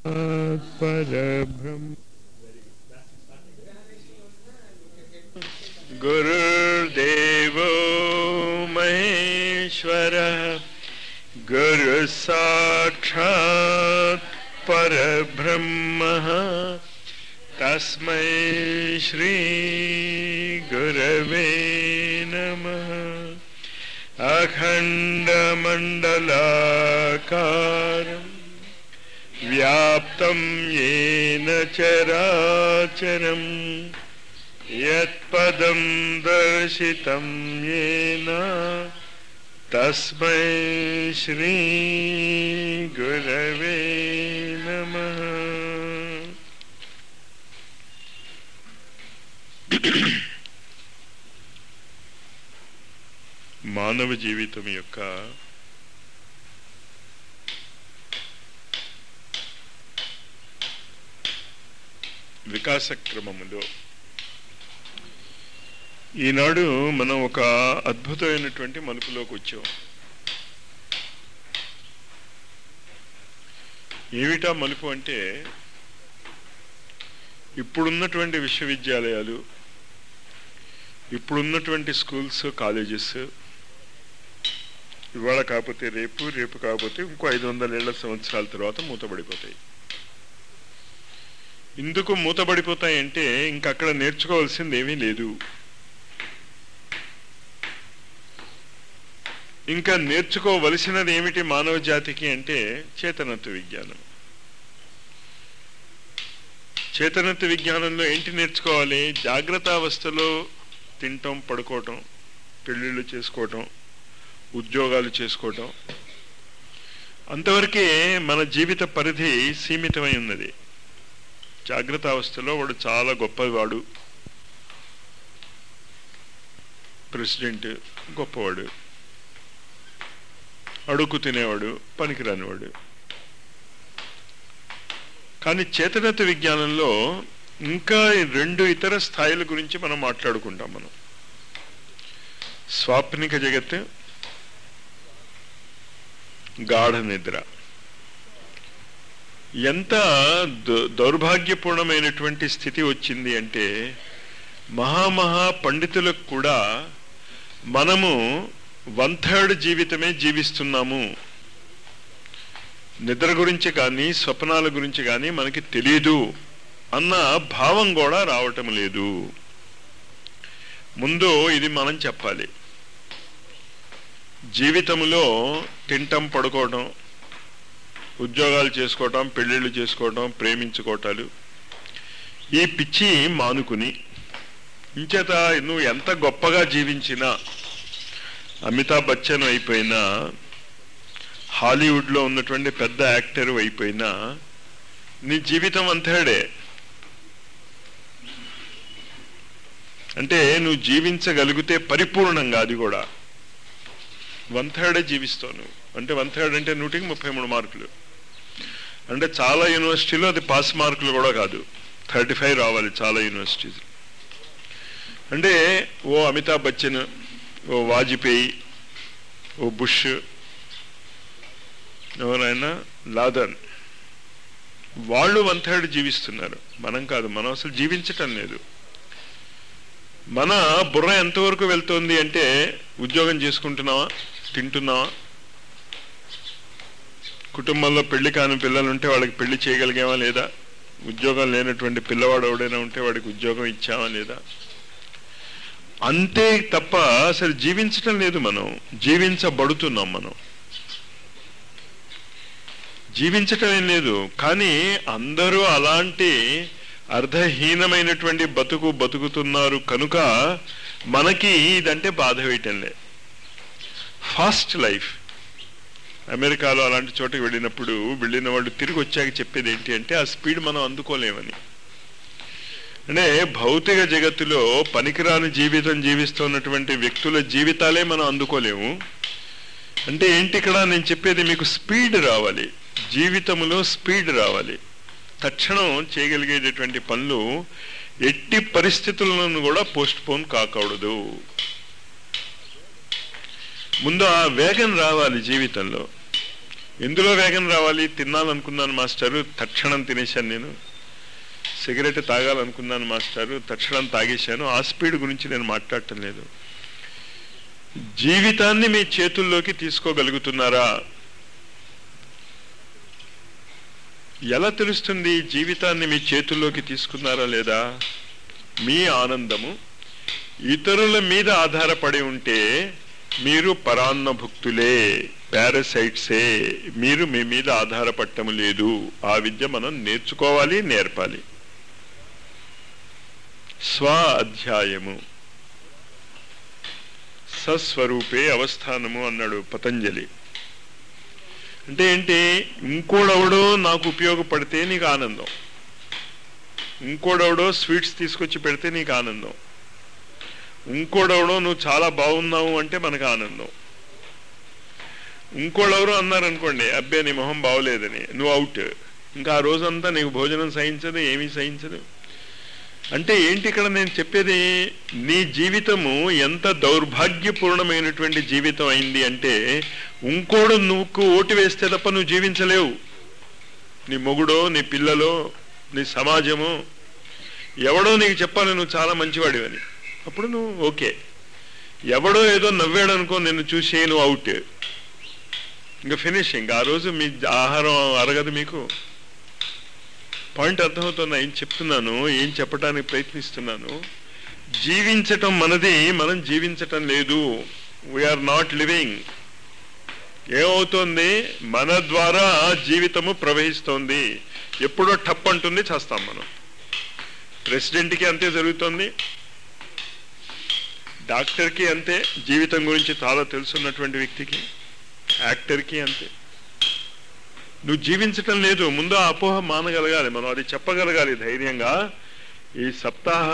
परब्रह्म गुरुर्देवो महेश्वरः गुरु साक्षात् परब्रह्मः तस्मै श्री गुरवे नमः। अखण्डमण्डलाकारं व्याप्तं येन चराचरं यत्पदं दर्शितं येन तस्मै श्री गुरवे नमः। మానవ జీవితం యొక్క వికాస క్రమములో ఈనాడు మనం ఒక అద్భుతమైనటువంటి మలుపులోకి వచ్చాం. ఏమిటా మలుపు అంటే, ఇప్పుడున్నటువంటి విశ్వవిద్యాలయాలు, ఇప్పుడున్నటువంటి స్కూల్స్, కాలేజెస్ ఇవాళ కాకపోతే రేపు, రేపు కాకపోతే ఇంకో 500 సంవత్సరాల తర్వాత మూతబడిపోతాయి. ఎందుకు మూతబడిపోతాయంటే ఇంకక్కడ నేర్చుకోవాల్సింది ఏమీ లేదు. ఇంకా నేర్చుకోవలసినది ఏమిటి మానవ జాతికి అంటే చేతనత్వ విజ్ఞానం. చేతనత్వ విజ్ఞానంలో ఏంటి నేర్చుకోవాలి? జాగ్రత్త అవస్థలో తినటం, పడుకోవటం, పెళ్ళిళ్ళు చేసుకోవటం, ఉద్యోగాలు చేసుకోవటం, అంతవరకే మన జీవిత పరిధి సీమితమై ఉన్నది. జాగ్రత్త అవస్థలో వాడు చాలా గొప్పవాడు, ప్రెసిడెంట్ గొప్పవాడు, అడుగు తినేవాడు పనికిరానివాడు. కానీ చేతనత్వ విజ్ఞానంలో ఇంకా 2 ఇతర స్థాయిల గురించి మనం మాట్లాడుకుంటాం. మనం స్వాప్నిక జగత్, గాఢ నిద్ర. ఎంత దౌర్భాగ్యపూర్ణమైనటువంటి స్థితి వచ్చింది అంటే, మహామహా పండితులకు కూడా మనము 1/3 జీవితమే జీవిస్తున్నాము. నిద్ర గురించి కానీ స్వప్నాల గురించి కానీ మనకి తెలియదు అన్న భావం కూడా రావటం లేదు. ముందు ఇది మనం చెప్పాలి. జీవితంలో తింటం, పడుకోవటం, ఉద్యోగాలు చేసుకోవటం, పెళ్ళిళ్ళు చేసుకోవటం, ప్రేమించుకోవటాలు, ఈ పిచ్చి మానుకుని, ఇంచేత నువ్వు ఎంత గొప్పగా జీవించినా, అమితాబ్ బచ్చన్ అయిపోయినా, హాలీవుడ్లో ఉన్నటువంటి పెద్ద యాక్టర్ అయిపోయినా, నీ జీవితం అంతేడే. అంటే నువ్వు జీవించగలిగితే పరిపూర్ణంగా, అది కూడా 1/3 జీవిస్తావు నువ్వు. అంటే 1/3 అంటే 100కి 33 మార్కులు. అంటే చాలా యూనివర్సిటీలో అది పాస్ మార్కులు కూడా కాదు, 35 రావాలి చాలా యూనివర్సిటీస్. అంటే ఓ అమితాబ్ బచ్చన్, ఓ వాజ్పేయి, ఓ బుష్, ఎవరైనా లాదన్, వాళ్ళు 1/3 జీవిస్తున్నారు. మనం కాదు, మనం అసలు జీవించటం లేదు. మన బుర్ర ఎంతవరకు వెళ్తోంది అంటే, ఉద్యోగం చేసుకుంటున్నావా, తింటున్నావా, కుటుంబంలో పెళ్లి కాని పిల్లలుంటే వాళ్ళకి పెళ్లి చేయగలిగామా లేదా, ఉద్యోగం లేనటువంటి పిల్లవాడు ఎవడైనా ఉంటే వాడికి ఉద్యోగం ఇచ్చామా లేదా, అంతే తప్ప అసలు జీవించటం లేదు. మనం జీవించబడుతున్నాం, మనం జీవించటం ఏం లేదు. కానీ అందరూ అలాంటి అర్ధహీనమైనటువంటి బతుకుతున్నారు కనుక మనకి ఇదంటే బాధ వేయటంలే. Fast life. అమెరికాలో అలాంటి చోటకి వెళ్ళిన వాళ్ళు తిరిగి వచ్చాక చెప్పేది ఏంటి అంటే, ఆ స్పీడ్ మనం అందుకోలేమని. అంటే భౌతిక జగత్తులో పనికిరాని జీవితం జీవిస్తున్నటువంటి వ్యక్తుల జీవితాలే మనం అందుకోలేము. అంటే ఏంటి ఇక్కడ నేను చెప్పేది, మీకు స్పీడ్ రావాలి, జీవితంలో స్పీడ్ రావాలి. తక్షణం చేయగలిగేటటువంటి పనులు ఎట్టి పరిస్థితులను కూడా పోస్ట్ పోన్ కాకూడదు. ముందు ఆ వేగం రావాలి జీవితంలో. ఎందులో వేగం రావాలి? తినాలనుకున్నాను మాస్టారు, తక్షణం తినేశాను. నేను సిగరెట్ తాగాలనుకున్నాను మాస్టారు, తక్షణం తాగేశాను. ఆ స్పీడ్ గురించి నేను మాట్లాడటం లేదు. జీవితాన్ని మీ చేతుల్లోకి తీసుకోగలుగుతున్నారా? ఎలా తెలుస్తుంది జీవితాన్ని మీ చేతుల్లోకి తీసుకున్నారా లేదా? మీ ఆనందము ఇతరుల మీద ఆధారపడి ఉంటే మీరు పరాన్నభుక్తులే, పారాసైట్సే. మీరు మీ మీద ఆధారపడటం లేదు. ఆ విద్య మనం నేర్చుకోవాలి, నేర్పాలి. స్వ అధ్యాయము, సస్వరూపే అవస్థానము అన్నాడు పతంజలి. అంటే ఏంటి? ఇంకోడెవడో నాకు ఉపయోగపడితే నీకు ఆనందం, ఇంకోడెవడో స్వీట్స్ తీసుకొచ్చి పెడితే నీకు ఆనందం, ఇంకోడెవడో నువ్వు చాలా బాగున్నావు అంటే మనకు ఆనందం. ఇంకోడెవరో అన్నారనుకోండి, అబ్బే నీ మొహం బాగోలేదని, నువ్వు అవుట్. ఇంకా ఆ రోజంతా నీకు భోజనం సహించదు, ఏమీ సహించదు. అంటే ఏంటి ఇక్కడ నేను చెప్పేది? నీ జీవితము ఎంత దౌర్భాగ్యపూర్ణమైనటువంటి జీవితం అయింది అంటే, ఇంకోడు నువ్వు ఓటు వేస్తే తప్ప నువ్వు జీవించలేవు. నీ మొగుడో, నీ పిల్లలో, నీ సమాజము ఎవడో నీకు చెప్పాలి నువ్వు చాలా మంచివాడివని. అప్పుడు నువ్వు ఓకే. ఎవడో ఏదో నవ్వాడు అనుకో, నిన్ను చూసి నువ్వు అవుట్. ఇంకా ఫినిషింగ్. ఆ రోజు మీ ఆహారం అరగదు మీకు. పాయింట్ అర్థమవుతున్నా ఏం చెప్తున్నాను, ఏం చెప్పడానికి ప్రయత్నిస్తున్నాను? జీవించటం మనది, మనం జీవించటం లేదు. We're not living. ఏమవుతోంది? మన ద్వారా జీవితము ప్రవహిస్తోంది. ఎప్పుడో టప్ అంటుంది, చేస్తాం మనం. ప్రెసిడెంట్కి అంతే జరుగుతోంది, డాక్టర్కి అంతే, జీవితం గురించి చాలా తెలుసున్నటువంటి వ్యక్తికి, యాక్టర్కి అంతే. నువ్వు జీవించటం లేదు. ముందు ఆ అపోహ మానగలగాలి, మనం అది చెప్పగలగాలి ధైర్యంగా. ఈ సప్తాహ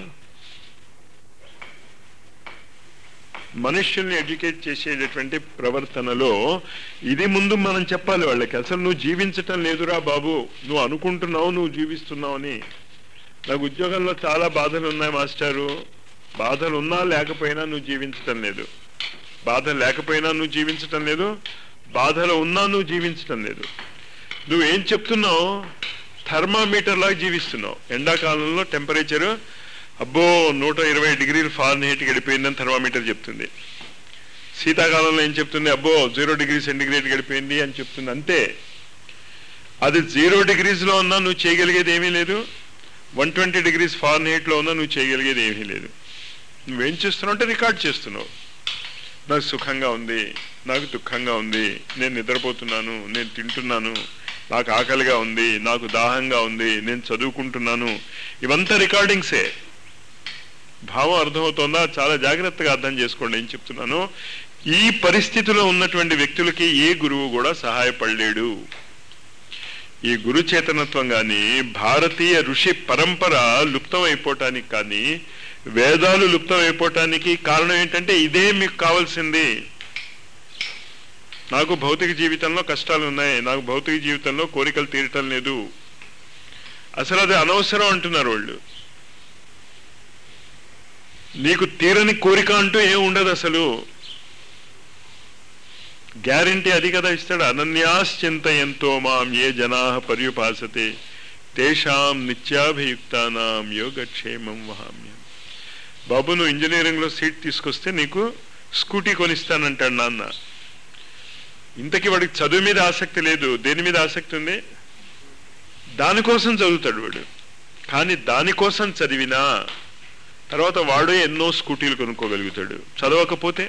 మనుష్యుల్ని ఎడ్యుకేట్ చేసేటటువంటి ప్రవర్తనలో ఇది ముందు మనం చెప్పాలి వాళ్ళకి. అసలు నువ్వు జీవించటం లేదురా బాబు, నువ్వు అనుకుంటున్నావు నువ్వు జీవిస్తున్నావు అని. నాకు ఉద్యోగంలో చాలా బాధలు ఉన్నాయి మాస్టారు. బాధలు ఉన్నా లేకపోయినా నువ్వు జీవించటం లేదు. బాధ లేకపోయినా నువ్వు జీవించటం లేదు, బాధలో ఉన్నా నువ్వు జీవించటం లేదు. నువ్వేం చెప్తున్నావు? థర్మామీటర్ లాగా జీవిస్తున్నావు. ఎండాకాలంలో టెంపరేచరు అబ్బో 120 డిగ్రీలు ఫారెన్హీట్కి వెళ్ళిపోయిందని థర్మామీటర్ చెప్తుంది. శీతాకాలంలో ఏం చెప్తుంది? అబ్బో 0 డిగ్రీ సెంటిగ్రేడ్కి వెళ్ళిపోయింది అని చెప్తుంది. అంతే. అది 0 డిగ్రీస్లో ఉన్నా నువ్వు చేయగలిగేది ఏమీ లేదు, 120 డిగ్రీస్ ఫారెన్హీట్లో ఉన్నా నువ్వు చేయగలిగేది ఏమీ లేదు. నువ్వేం చేస్తున్నావు అంటే రికార్డ్ చేస్తున్నావు. నాకు సుఖంగా ఉంది, నాకు దుఃఖంగా ఉంది, నేను నిద్రపోతున్నాను, నేను తింటున్నాను, నాకు ఆకలిగా ఉంది, నాకు దాహంగా ఉంది, నేను చదువుకుంటున్నాను. ఇవంతా రికార్డింగ్సే. భావం అర్థమవుతోందా? చాలా జాగ్రత్తగా అర్థం చేసుకోండి ఏం చెప్తున్నాను. ఈ పరిస్థితిలో ఉన్నటువంటి వ్యక్తులకి ఏ గురువు కూడా సహాయపడలేడు. ఈ గురు చేతనత్వం కానీ, భారతీయ ఋషి పరంపర లుప్తం అయిపోవటానికి కానీ, వేదాలు లుప్తం అయిపోవటానికి కారణం ఏంటంటే ఇదే మీకు కావాల్సింది. నాకు భౌతిక జీవితంలో కష్టాలు ఉన్నాయి, నాకు భౌతిక జీవితంలో కోరికలు తీరటం లేదు, అసలు అది అనవసరం అంటున్నారు వాళ్ళు. నీకు తీరని కోరిక అంటూ ఏం ఉండదు అసలు. గ్యారంటీ అది కదా ఇస్తాడు. అనన్యాశ్చింతయంతో మాం ఏ జనాః పర్యుపాసతే తేషాం నిత్యాభియుక్తానాం యోగక్షేమం వహామ్యం. బాబు నువ్వు ఇంజనీరింగ్లో సీట్ తీసుకొస్తే నీకు స్కూటీ కొనిస్తానంటాడు నాన్న. ఇంతకీ వాడికి చదువు మీద ఆసక్తి లేదు, దేని మీద ఆసక్తి ఉంది? దానికోసం చదువుతాడు వాడు. కానీ దానికోసం చదివినా తర్వాత వాడు ఎన్నో స్కూటీలు కొనుక్కోగలుగుతాడు. చదవకపోతే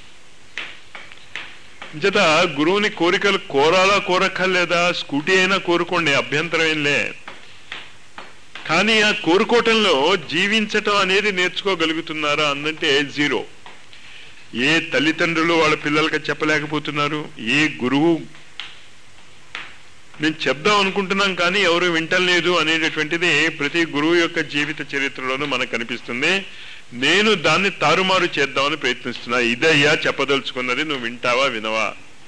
ఇంచేత గురువుని కోరికలు కోరాలా కోరక్కర్లేదా? స్కూటీ అయినా కోరుకోండి, అభ్యంతరం ఏంలే. కానీ ఆ కోరుకోవటంలో జీవించటం అనేది నేర్చుకోగలుగుతున్నారా అన్నంటే జీరో. ఏ తల్లిదండ్రులు వాళ్ళ పిల్లలకి చెప్పలేకపోతున్నారు, ఏ గురువు నేను చెప్దాం అనుకుంటున్నాం కానీ ఎవరు వింటలేదు అనేటటువంటిది ప్రతి గురువు యొక్క జీవిత చరిత్రలోనూ మనకు కనిపిస్తుంది. నేను దాన్ని తారుమారు చేద్దామని ప్రయత్నిస్తున్నా. ఇదయ్యా చెప్పదలుచుకున్నది, నువ్వు వింటావా వినవా?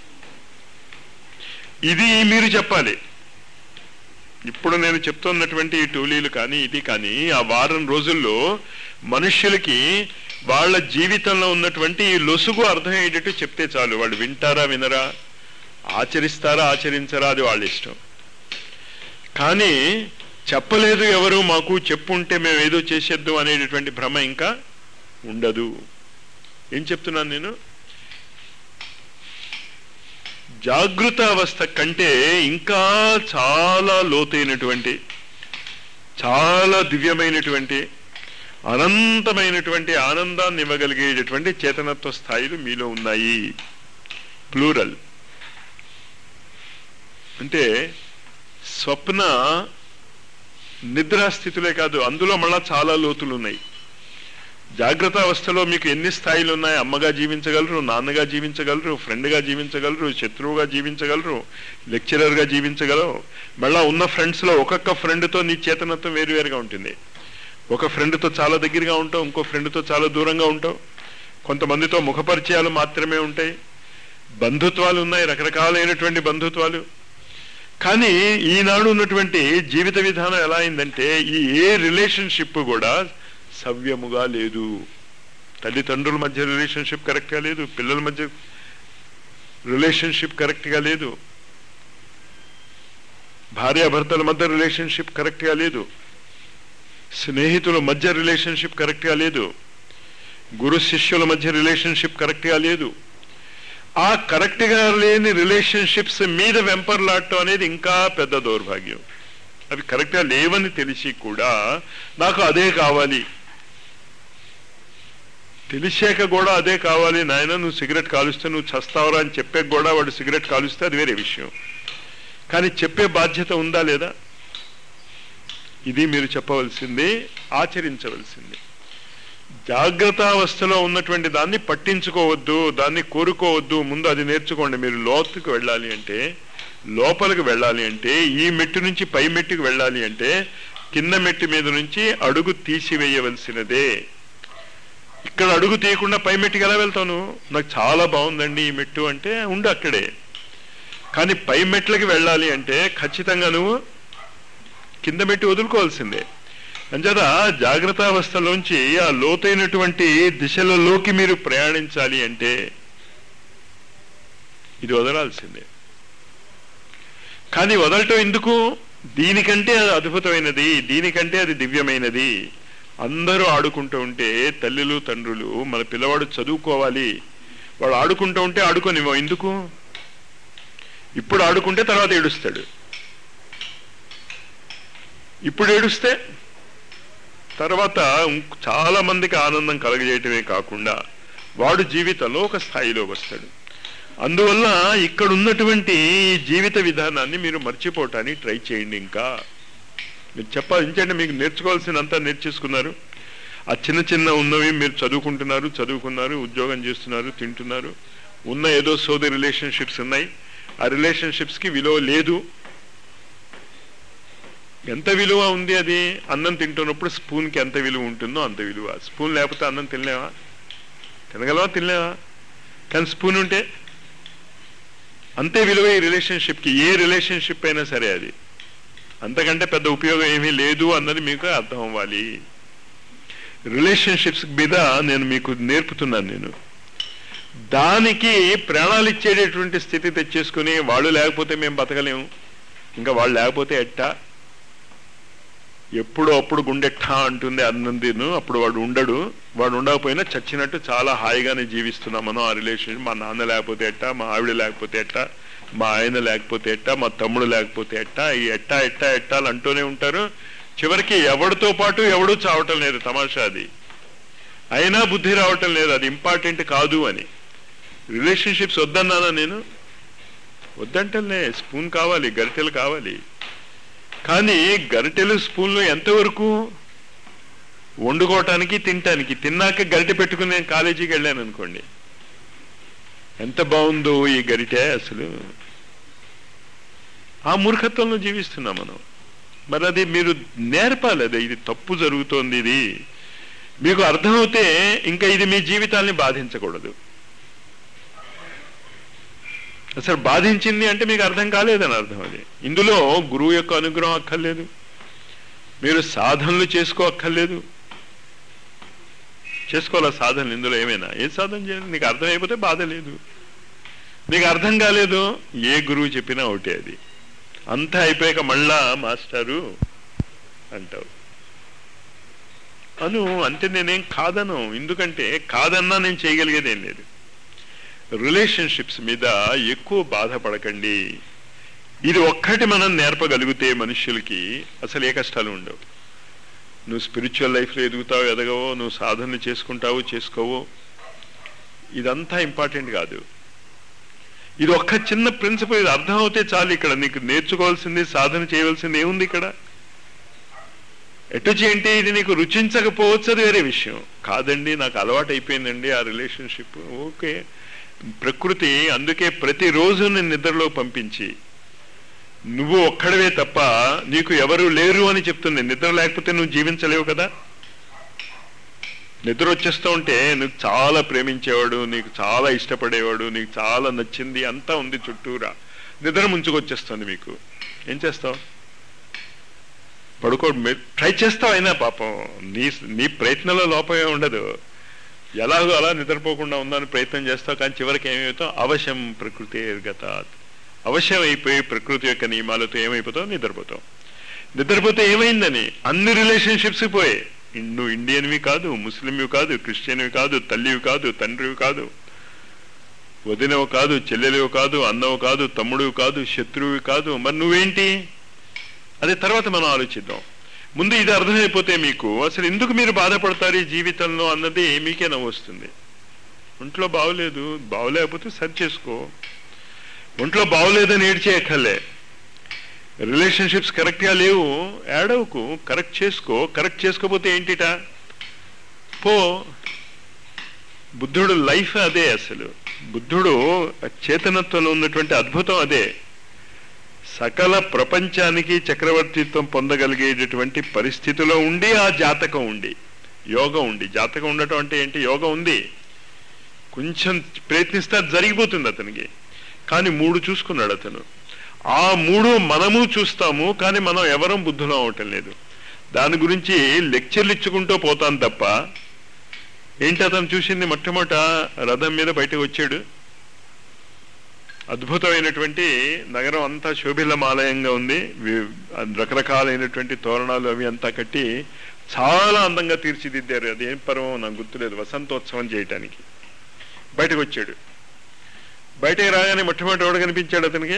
ఇది మీరు చెప్పాలి. ఇప్పుడు నేను చెప్తున్నటువంటి ఈ టూలీలు కానీ ఇది కానీ ఆ వారం రోజుల్లో మనుష్యులకి వాళ్ళ జీవితంలో ఉన్నటువంటి ఈ లొసుగు అర్థమయ్యేటట్టు చెప్తే చాలు. వాళ్ళు వింటారా వినరా? ఆచరిస్తారా ఆచరించరా అది వాళ్ళ ఇష్టం. కానీ చెప్పలేదు ఎవరు మాకు, చెప్పుంటే మేము ఏదో చేసేద్దాం అనేటటువంటి భ్రమ ఇంకా ఉండదు. ఏం చెప్తున్నాను నేను? జాగృత అవస్థ కంటే ఇంకా చాలా లోతైనటువంటి, చాలా దివ్యమైనటువంటి, అనంతమైనటువంటి ఆనందాన్ని ఇవ్వగలిగేటటువంటి చేతనత్వ స్థాయిలు మీలో ఉన్నాయి. ప్లూరల్ అంటే స్వప్న నిద్రాస్థితులే కాదు, అందులో మళ్ళా చాలా లోతులు ఉన్నాయి. జాగ్రత్త అవస్థలో మీకు ఎన్ని స్థాయిలు ఉన్నాయి? అమ్మగా జీవించగలరు, నాన్నగా జీవించగలరు, ఫ్రెండ్గా జీవించగలరు, శత్రువుగా జీవించగలరు, లెక్చరర్గా జీవించగలరు. మళ్ళా ఉన్న ఫ్రెండ్స్లో ఒక్కొక్క ఫ్రెండ్తో నీ చేతనత్వం వేరువేరుగా ఉంటుంది. ఒక ఫ్రెండ్తో చాలా దగ్గరగా ఉంటావు, ఇంకో ఫ్రెండ్తో చాలా దూరంగా ఉంటావు, కొంతమందితో ముఖపరిచయాలు మాత్రమే ఉంటాయి, బంధుత్వాలు ఉన్నాయి, రకరకాలైనటువంటి బంధుత్వాలు. కానీ ఈనాడు ఉన్నటువంటి జీవిత విధానం ఎలా అయిందంటే ఈ ఏ రిలేషన్షిప్ కూడా సవ్యముగా లేదు. తల్లిదండ్రుల మధ్య రిలేషన్షిప్ కరెక్ట్గా లేదు, పిల్లల మధ్య రిలేషన్షిప్ కరెక్ట్గా లేదు, భార్యాభర్తల మధ్య రిలేషన్షిప్ కరెక్ట్గా లేదు, స్నేహితుల మధ్య రిలేషన్షిప్ కరెక్ట్గా లేదు, గురు శిష్యుల మధ్య రిలేషన్షిప్ కరెక్ట్గా లేదు. ఆ కరెక్ట్గా లేని రిలేషన్షిప్స్ మీద వెంపర్లాడటం అనేది ఇంకా పెద్ద దౌర్భాగ్యం. అవి కరెక్ట్గా లేవని తెలిసి కూడా నాకు అదే కావాలి, తెలిసాక కూడా అదే కావాలి, నాయన నువ్వు సిగరెట్ కాలుస్తే నువ్వు చస్తావరా అని చెప్పే కూడా వాడు సిగరెట్ కాలుస్తే అది వేరే విషయం. కానీ చెప్పే బాధ్యత ఉందా లేదా? ఇది మీరు చెప్పవలసింది, ఆచరించవలసింది. జాగ్రత్తావస్థలో ఉన్నటువంటి దాన్ని పట్టించుకోవద్దు, దాన్ని కోరుకోవద్దు. ముందు అది నేర్చుకోండి. మీరు లోతుకు వెళ్ళాలి అంటే, లోపలికి వెళ్ళాలి అంటే, ఈ మెట్టు నుంచి పై మెట్టుకు వెళ్ళాలి అంటే కింద మెట్టు మీద నుంచి అడుగు తీసివేయవలసినదే. ఇక్కడ అడుగు తీయకుండా పై మెట్టుకి ఎలా వెళ్తాను? నాకు చాలా బాగుందండి ఈ మెట్టు అంటే ఉండు అక్కడే. కానీ పై మెట్లకి వెళ్ళాలి అంటే ఖచ్చితంగా నువ్వు కింద మెట్టు వదులుకోవాల్సిందే. అంచేత జాగ్రత్తావస్థలోంచి ఆ లోతైనటువంటి దిశలలోకి మీరు ప్రయాణించాలి అంటే ఇది వదలాల్సిందే. కానీ వదలటం ఎందుకు? దీనికంటే అది అద్భుతమైనది, దీనికంటే అది దివ్యమైనది. అందరూ ఆడుకుంటూ ఉంటే తల్లులు తండ్రులు మన పిల్లవాడు చదువుకోవాలి, వాడు ఆడుకుంటూ ఉంటే ఆడుకోనివ్వం. ఎందుకు? ఇప్పుడు ఆడుకుంటే తర్వాత ఏడుస్తాడు, ఇప్పుడు ఏడుస్తే తర్వాత చాలా మందికి ఆనందం కలగజేయటమే కాకుండా వాడు జీవితంలో ఒక స్థాయిలోకి వస్తాడు. అందువల్ల ఇక్కడ ఉన్నటువంటి జీవిత విధానాన్ని మీరు మర్చిపోవటానికి ట్రై చేయండి. ఇంకా మీరు చెప్పాలంటే మీకు నేర్చుకోవాల్సినంతా నేర్చేసుకున్నారు. ఆ చిన్న చిన్న ఉన్నవి మీరు చదువుకున్నారు, ఉద్యోగం చేస్తున్నారు, తింటున్నారు, ఉన్న ఏదో సోది రిలేషన్షిప్స్ ఉన్నాయి. ఆ రిలేషన్షిప్స్కి విలువ లేదు. ఎంత విలువ ఉంది? అది అన్నం తింటున్నప్పుడు స్పూన్కి ఎంత విలువ ఉంటుందో అంత విలువ. స్పూన్ లేకపోతే అన్నం తినలేవా? తినలేవా? కానీ స్పూన్ ఉంటే అంతే విలువ ఈ రిలేషన్షిప్కి. ఏ రిలేషన్షిప్ అయినా సరే అది అంతకంటే పెద్ద ఉపయోగం ఏమీ లేదు అన్నది మీకు అర్థం అవ్వాలి. రిలేషన్షిప్స్ మీద నేను మీకు నేర్పుతున్నాను. నేను దానికి ప్రాణాలు ఇచ్చేటటువంటి స్థితి తెచ్చేసుకుని వాళ్ళు లేకపోతే మేము బతకలేము, ఇంకా వాళ్ళు లేకపోతే ఎట్టా, ఎప్పుడో అప్పుడు గుండెట్టా అంటుంది అన్నం తిను, అప్పుడు వాడు ఉండడు, వాడు ఉండకపోయినా చచ్చినట్టు చాలా హాయిగానే జీవిస్తున్నాం మనం ఆ రిలేషన్షిప్. మా నాన్న లేకపోతే ఎట్టా, మా ఆవిడ లేకపోతే ఎట్టా, మా ఆయన లేకపోతే ఎట్టా, మా తమ్ముడు లేకపోతే ఎట్టా, ఈ ఎట్టాలు అంటూనే ఉంటారు. చివరికి ఎవడితో పాటు ఎవడూ చావటం లేదు. తమాషా అది. అయినా బుద్ధి రావటం లేదు, అది ఇంపార్టెంట్ కాదు అని. రిలేషన్షిప్స్ వద్దన్నానా నేను? వద్దంటలే. స్పూన్ కావాలి, గరిటెలు కావాలి. కానీ గరిటెలు స్పూన్లు ఎంతవరకు? వండుకోవటానికి, తినటానికి. తిన్నాక గరిటె పెట్టుకుని నేను కాలేజీకి వెళ్ళాను అనుకోండి, ఎంత బాగుందో ఈ గరిటె. అసలు ఆ మూర్ఖత్వంలో జీవిస్తున్నాం మనం. మరి అది మీరు నేర్పాలి. అది ఇది తప్పు జరుగుతోంది, ఇది మీకు అర్థమవుతే ఇంకా ఇది మీ జీవితాన్ని బాధించకూడదు. అసలు బాధించింది అంటే మీకు అర్థం కాలేదని అర్థం. అది ఇందులో గురువు యొక్క అనుగ్రహం అక్కర్లేదు, మీరు సాధనలు చేసుకోక్కర్లేదు. చేసుకోవాలా సాధనలు? ఇందులో ఏమైనా ఏ సాధన చేయాలి? నీకు అర్థమైపోతే బాధ లేదు. నీకు అర్థం కాలేదు, ఏ గురువు చెప్పినా ఒకటే అది. అంతా అయిపోయాక మళ్ళా మాస్టారు అంటావు అంటే నేనేం కాదను. ఎందుకంటే కాదన్నా నేను చేయగలిగేది ఏం లేదు. రిలేషన్షిప్స్ మీద ఎక్కువ బాధపడకండి. ఇది ఒక్కటి మనం నేర్పగలిగితే మనుష్యులకి అసలు ఏ కష్టాలు ఉండవు. నువ్వు స్పిరిచువల్ లైఫ్లో ఎదుగుతావు, ఎదగవో, నువ్వు సాధన చేసుకుంటావు, చేసుకోవో, ఇదంతా ఇంపార్టెంట్ కాదు. ఇది ఒక్క చిన్న ప్రిన్సిపల్, ఇది అర్థం అవుతే చాలు. ఇక్కడ నీకు నేర్చుకోవాల్సింది, సాధన చేయవలసింది ఏముంది ఇక్కడ? ఎటు చేయంటే ఇది నీకు రుచించకపోవచ్చు, అది వేరే విషయం. కాదండి నాకు అలవాటు అయిపోయిందండి ఆ రిలేషన్షిప్, ఓకే. ప్రకృతి అందుకే ప్రతిరోజు నేను నిద్రలో పంపించి నువ్వు ఒక్కడవే తప్ప నీకు ఎవరు లేరు అని చెప్తుంది. నిద్ర లేకపోతే నువ్వు జీవించలేవు కదా. నిద్ర వచ్చేస్తూ ఉంటే నువ్వు చాలా ప్రేమించేవాడు, నీకు చాలా ఇష్టపడేవాడు, నీకు చాలా నచ్చింది అంతా ఉంది చుట్టూరా, నిద్ర ముంచుకొచ్చేస్తుంది. మీకు ఏం చేస్తావు? పడుకో, ట్రై చేస్తావు. అయినా పాపం నీ ప్రయత్నంలో లోపమే ఉండదు. ఎలాగో అలా నిద్రపోకుండా ఉందని ప్రయత్నం చేస్తావు, కానీ చివరికి ఏమవుతావు? అవశ్యం ప్రకృతి గతాత్. అవశ్యం అయిపోయి ప్రకృతి యొక్క నియమాలతో ఏమైపోతావు? నిద్రపోతావు. నిద్రపోతే ఏమైందని అన్ని రిలేషన్షిప్స్ పోయాయి. నువ్వు ఇండియన్వి కాదు, ముస్లింవి కాదు, క్రిస్టియన్వి కాదు, తల్లివి కాదు, తండ్రివి కాదు, వదినవు కాదు, చెల్లెలివి కాదు, అన్నవు కాదు, తమ్ముడివి కాదు, శత్రువువి కాదు. మరి నువ్వేంటి? అదే తర్వాత మనం ఆలోచిద్దాం. ముందు ఇది అర్థమైపోతే మీకు అసలు ఎందుకు మీరు బాధపడతారు ఈ జీవితంలో అన్నది మీకే నవ్వు వస్తుంది. ఒంట్లో బాగోలేదు, బాగోలేకపోతే సరి చేసుకో. ఒంట్లో బాగోలేదని ఏడ్చేయక్కర్లే. రిలేషన్షిప్స్ కరెక్ట్గా లేవు, ఏడవకు, కరెక్ట్ చేసుకో. కరెక్ట్ చేసుకోకపోతే ఏంటిట? పో. బుద్ధుడు లైఫ్ అదే. అసలు బుద్ధుడు చేతనత్వంలో ఉన్నటువంటి అద్భుతం అదే. సకల ప్రపంచానికి చక్రవర్తిత్వం పొందగలిగేటటువంటి పరిస్థితిలో ఉండి, ఆ జాతకం ఉండి, యోగం ఉండి. జాతకం ఉండటం అంటే ఏంటి? యోగం ఉంది, కొంచెం ప్రయత్నిస్తే జరిగిపోతుంది అతనికి. కానీ 3 చూసుకున్నాడు అతను. ఆ 3 మనము చూస్తాము, కానీ మనం ఎవరం బుద్ధులం అవటం లేదు. దాని గురించి లెక్చర్లు ఇచ్చుకుంటూ పోతాం తప్ప. ఏంటి అతను చూసింది? మొట్టమొదట రథం మీద బయటకు వచ్చాడు. అద్భుతమైనటువంటి నగరం అంతా శోభిలమాలయంగా ఉంది. రకరకాలైనటువంటి తోరణాలు అవి అంతా కట్టి చాలా అందంగా తీర్చిదిద్దారు. అదేం పర్వం నాకు గుర్తులేదు. వసంతోత్సవం చేయటానికి బయటకు వచ్చాడు. బయటకు రాగానే మొట్టమొదటి వాడు కనిపించాడు అతనికి.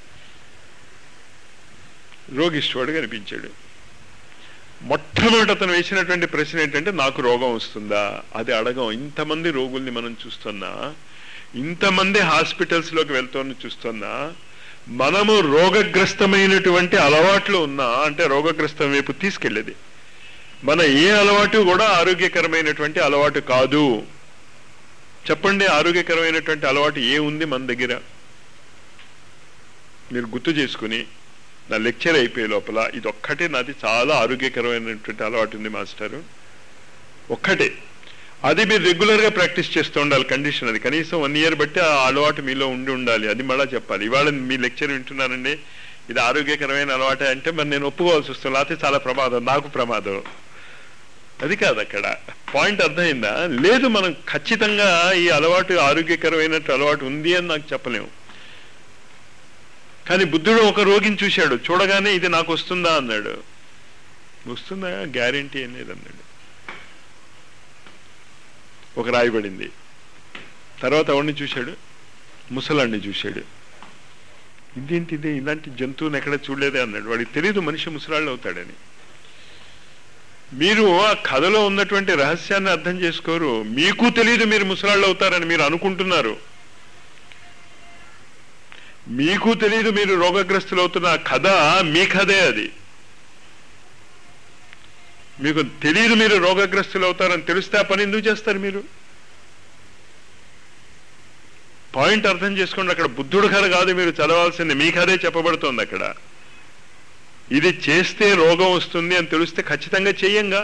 రోగిష్ఠుడు కనిపించాడు. మొట్టమొదటి అతను వేసినటువంటి ప్రశ్న ఏంటంటే, నాకు రోగం వస్తుందా? అది అడగం. ఇంతమంది రోగుల్ని మనం చూస్తున్నా, ఇంతమంది హాస్పిటల్స్ లోకి వెళ్తూ చూస్తున్నా, మనము రోగగ్రస్తమైనటువంటి అలవాట్లు ఉన్నా అంటే రోగగ్రస్తం వైపు తీసుకెళ్ళేది. మన ఏ అలవాటు కూడా ఆరోగ్యకరమైనటువంటి అలవాటు కాదు. చెప్పండి, ఆరోగ్యకరమైనటువంటి అలవాటు ఏముంది మన దగ్గర? మీరు గుర్తు చేసుకుని నా లెక్చర్ అయిపోయే లోపల ఇది ఒక్కటే నాది చాలా ఆరోగ్యకరమైనటువంటి అలవాటు ఉంది మాస్టారు, ఒక్కటే. అది మీరు రెగ్యులర్గా ప్రాక్టీస్ చేస్తూ ఉండాలి. కండిషన్ అది. కనీసం 1 year బట్టి ఆ అలవాటు మీలో ఉండాలి. అది మళ్ళా చెప్పాలి. ఇవాళ మీ లెక్చర్ వింటున్నానండి, ఇది ఆరోగ్యకరమైన అలవాటే అంటే మరి నేను ఒప్పుకోవాల్సి వస్తుంది, లేకపోతే చాలా ప్రమాదం, నాకు ప్రమాదం. అది కాదు అక్కడ పాయింట్. అర్థమైందా? లేదు, మనం ఖచ్చితంగా ఈ అలవాటు ఆరోగ్యకరమైన అలవాటు ఉంది అని నాకు చెప్పలేము. కానీ బుద్ధుడు ఒక రోగిని చూశాడు. చూడగానే ఇది నాకు వస్తుందా అన్నాడు. వస్తుందా? గ్యారెంటీ అనేది అన్నాడు. ఒక రాయబడింది. తర్వాత ఎవరిని చూశాడు? ముసలాన్ని చూశాడు. ఇదేంటిది, ఇలాంటి జంతువుని ఎక్కడ చూడలేదే అన్నాడు. వాడికి తెలియదు మనిషి ముసలాళ్ళు అవుతాడని. మీరు ఆ కథలో ఉన్నటువంటి రహస్యాన్ని అర్థం చేసుకోరు. మీకు తెలియదు మీరు ముసలాళ్ళు అవుతారని మీరు అనుకుంటున్నారు. మీకు తెలియదు మీరు రోగగ్రస్తులు అవుతున్న కథ మీ కథే. అది మీకు తెలియదు మీరు రోగగ్రస్తులు అవుతారని తెలిస్తే ఆ పని ఎందుకు చేస్తారు మీరు? పాయింట్ అర్థం చేసుకోండి. అక్కడ బుద్ధుడు కథ కాదు మీరు చదవాల్సింది, మీ కథే చెప్పబడుతోంది అక్కడ. ఇది చేస్తే రోగం వస్తుంది అని తెలిస్తే ఖచ్చితంగా చెయ్యంగా.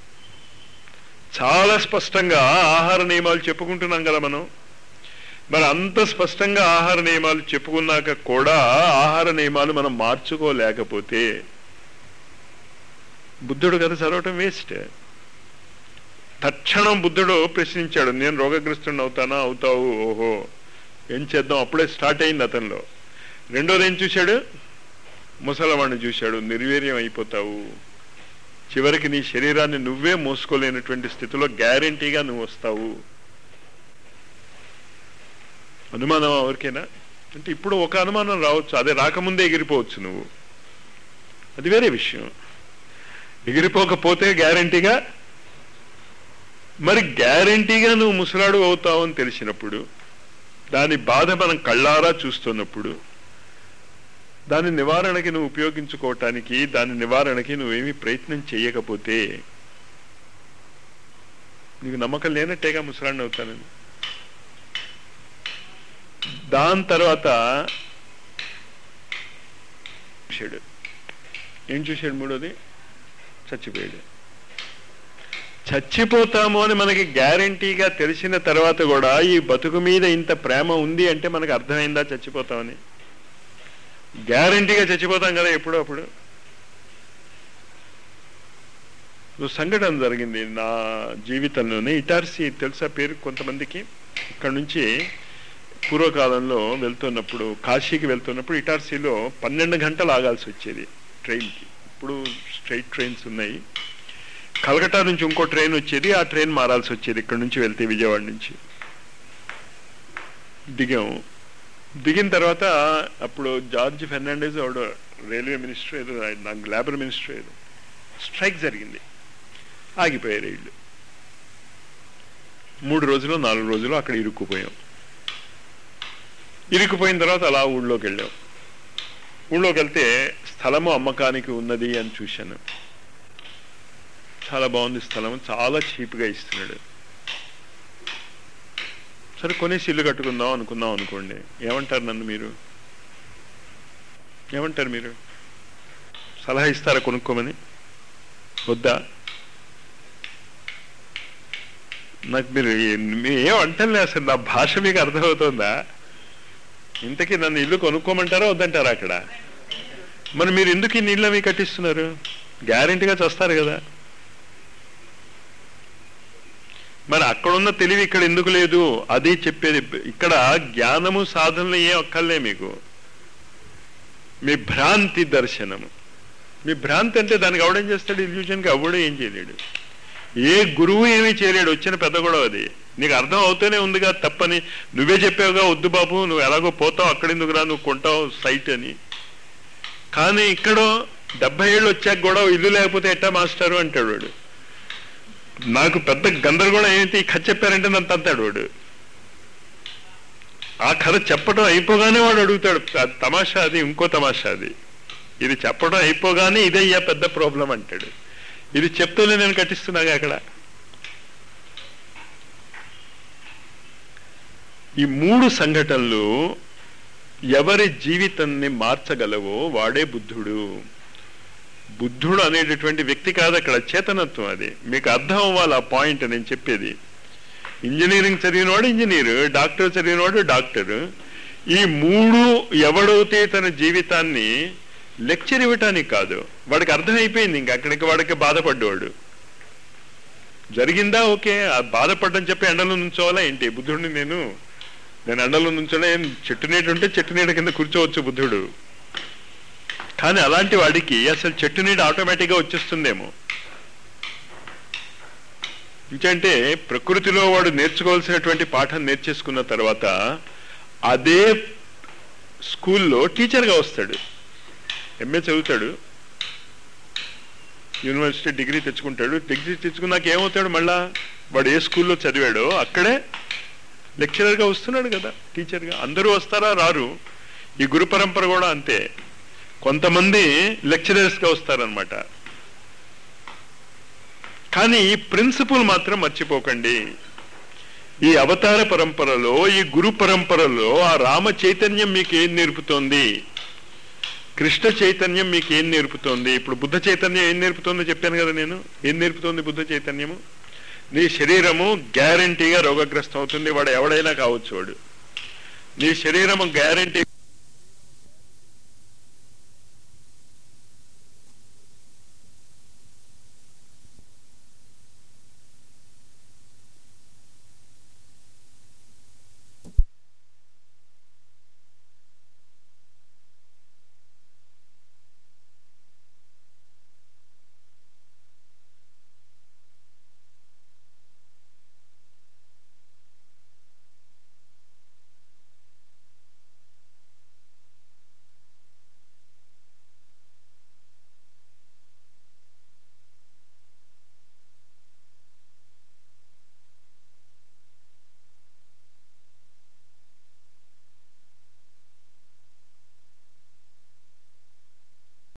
చాలా స్పష్టంగా ఆహార నియమాలు చెప్పుకుంటున్నాం కదా మనం. మరి అంత స్పష్టంగా ఆహార నియమాలు చెప్పుకున్నాక కూడా ఆహార నియమాలు మనం మార్చుకోలేకపోతే బుద్ధుడు కథ చదవటం వేస్ట్. తక్షణం బుద్ధుడు ప్రశ్నించాడు, నేను రోగగ్రస్తుని అవుతానా? అవుతావు. ఓహో, ఏం చేద్దాం, అప్పుడే స్టార్ట్ అయింది అతనిలో. రెండోది ఏం చూశాడు, ముసలవాడిని చూశాడు, నిర్వీర్యం అయిపోతావు, చివరికి నీ శరీరాన్ని నువ్వే మోసుకోలేనటువంటి స్థితిలో గ్యారంటీగా నువ్వు వస్తావు. అనుమానం ఎవరికైనా అంటే ఇప్పుడు ఒక అనుమానం రావచ్చు, అదే రాకముందే ఎగిరిపోవచ్చు నువ్వు, అది వేరే విషయం. ఎగిరిపోకపోతే గ్యారంటీగా, మరి గ్యారంటీగా నువ్వు ముసలాడు అవుతావు అని తెలిసినప్పుడు, దాని బాధ మనం కళ్ళారా చూస్తున్నప్పుడు, దాని నివారణకి నువ్వు ఉపయోగించుకోవటానికి, దాని నివారణకి నువ్వేమీ ప్రయత్నం చేయకపోతే నీకు నమ్మకం లేనట్టేగా ముసలాడిని అవుతానని. దాని తర్వాత చూశాడు, ఏం చూశాడు, మూడోది చచ్చిపోయాడు. చచ్చిపోతాము అని మనకి గ్యారంటీగా తెలిసిన తర్వాత కూడా ఈ బతుకు మీద ఇంత ప్రేమ ఉంది అంటే మనకు అర్థమైందా చచ్చిపోతామని? గ్యారంటీగా చచ్చిపోతాం కదా ఎప్పుడో అప్పుడు. సంఘటన జరిగింది నా జీవితంలోనే. ఇటార్సీ తెలుసా పేరు కొంతమందికి? ఇక్కడ నుంచి పూర్వకాలంలో వెళ్తున్నప్పుడు, కాశీకి వెళ్తున్నప్పుడు ఇటార్సీలో 12 గంటలు ఆగాల్సి వచ్చేది ట్రైన్కి. ఇప్పుడు స్ట్రైట్ ట్రైన్స్ ఉన్నాయి. కలకట్టా నుంచి ఇంకో ట్రైన్ వచ్చేది, ఆ ట్రైన్ మారాల్సి వచ్చేది ఇక్కడ నుంచి వెళ్తే విజయవాడ నుంచి. దిగాము. దిగిన తర్వాత అప్పుడు జార్జ్ ఫెర్నాండెస్ ఆవిడ రైల్వే మినిస్టర్ ఏదో, నాకు లేబర్ మినిస్టర్ ఏదో, స్ట్రైక్ జరిగింది, ఆగిపోయారు రైళ్ళు. 3 రోజులు 4 రోజులు అక్కడ ఇరుక్కుపోయాం. ఇరుక్కుపోయిన తర్వాత అలా ఊళ్ళోకి వెళ్ళాం. ఊళ్ళోకి వెళ్తే స్థలము అమ్మకానికి ఉన్నది అని చూశాను. చాలా బాగుంది స్థలం, చాలా చీప్గా ఇస్తున్నాడు. సరే కొనేసి ఇల్లు కట్టుకుందాం అనుకుందాం అనుకోండి, ఏమంటారు నన్ను మీరు? ఏమంటారు మీరు? సలహా ఇస్తారా కొనుక్కోమని? వద్దా? నాకు మీరు ఏమంటారులే, అసలు నా భాష మీకు అర్థమవుతుందా? ఇంతకీ నన్ను ఇల్లు కొనుక్కోమంటారా వద్దంటారా అక్కడ? మరి మీరు ఎందుకు ఈ నీళ్ళు అవి కట్టిస్తున్నారు? గ్యారెంటీగా చేస్తారు కదా. మరి అక్కడున్న తెలివి ఇక్కడ ఎందుకు లేదు? అది చెప్పేది. ఇక్కడ జ్ఞానము సాధనలు ఏం అక్కర్లే మీకు, మీ భ్రాంతి దర్శనము. మీ భ్రాంతి అంటే దానికి అవడేం చేస్తాడు? ఇల్యూజన్కి అవ్వడం ఏం చేయలేడు, ఏ గురువు ఏమీ చేయలేడు. వచ్చిన పెద్ద గొడవ అది. నీకు అర్థం అవుతూనే ఉందిగా తప్పని. నువ్వే చెప్పావుగా, వద్దు బాబు నువ్వు ఎలాగో పోతావు, అక్కడెందుకురా నువ్వు కొంటావు సైట్ అని. కానీ ఇక్కడో 70 ఏళ్ళు వచ్చాక గొడవ, ఇల్లు లేకపోతే ఎట్టా మాస్టారు అంటాడు వాడు. నాకు పెద్ద గందరగోళం ఏమైతే ఈ కథ చెప్పారంటే నన్ను తంతాడు వాడు. ఆ కథ చెప్పడం అయిపోగానే వాడు అడుగుతాడు, తమాషా అది, ఇంకో తమాషా అది. ఇది చెప్పడం అయిపోగానే ఇదయ్యా పెద్ద ప్రాబ్లం అంటాడు. ఇది చెప్తూనే నేను కట్టిస్తున్నాగా అక్కడ. ఈ 3 సంఘటనలు ఎవరి జీవితాన్ని మార్చగలవో వాడే బుద్ధుడు. బుద్ధుడు అనేటటువంటి వ్యక్తి కాదు అక్కడ, చేతనత్వం. అది మీకు అర్థం అవ్వాలి ఆ పాయింట్ నేను చెప్పేది. ఇంజనీరింగ్ చదివినవాడు ఇంజనీరు, డాక్టర్ చదివినవాడు డాక్టరు. ఈ 3 ఎవడైతే తన జీవితాన్ని లెక్చర్ ఇవ్వటానికి కాదు, వాడికి అర్థమైపోయింది. ఇంక అక్కడికి వాడికి బాధపడ్డవాడు. జరిగిందా ఓకే, ఆ బాధపడ్డని చెప్పి ఎండలో నుంచోవాలా ఏంటి? బుద్ధుడిని నేను ఎండలో నుంచోలే, చెట్టు నీడ ఉంటే చెట్టు నీడ కింద కూర్చోవచ్చు బుద్ధుడు. కానీ అలాంటి వాడికి అసలు చెట్టు నీడ ఆటోమేటిక్గా వచ్చేస్తుందేమో. ఇంకంటే ప్రకృతిలో వాడు నేర్చుకోవాల్సినటువంటి పాఠం నేర్చేసుకున్న తర్వాత అదే స్కూల్లో టీచర్గా వస్తాడు. ఎంఏ చదువుతాడు, యూనివర్సిటీ డిగ్రీ తెచ్చుకుంటాడు. డిగ్రీ తెచ్చుకున్నాక ఏమవుతాడు? మళ్ళా వాడు ఏ స్కూల్లో చదివాడో అక్కడే లెక్చరర్గా వస్తున్నాడు కదా, టీచర్గా. అందరూ వస్తారా? రారు. ఈ గురు పరంపర కూడా అంతే. కొంతమంది లెక్చరర్స్గా వస్తారనమాట. కానీ ఈ ప్రిన్సిపల్ మాత్రం మర్చిపోకండి. ఈ అవతార పరంపరలో, ఈ గురు పరంపరలో ఆ రామ చైతన్యం మీకు ఏం నేర్పుతోంది? కృష్ణ చైతన్యం మీకు ఏం నేర్పుతోంది? ఇప్పుడు బుద్ధ చైతన్యం ఏం నేర్పుతోందో చెప్పాను కదా నేను. ఏం నేర్పుతోంది బుద్ధ చైతన్యము? నీ శరీరము గ్యారంటీగా రోగగ్రస్తం అవుతుంది, వాడు ఎవడైనా కావచ్చు వాడు. నీ శరీరము గ్యారంటీ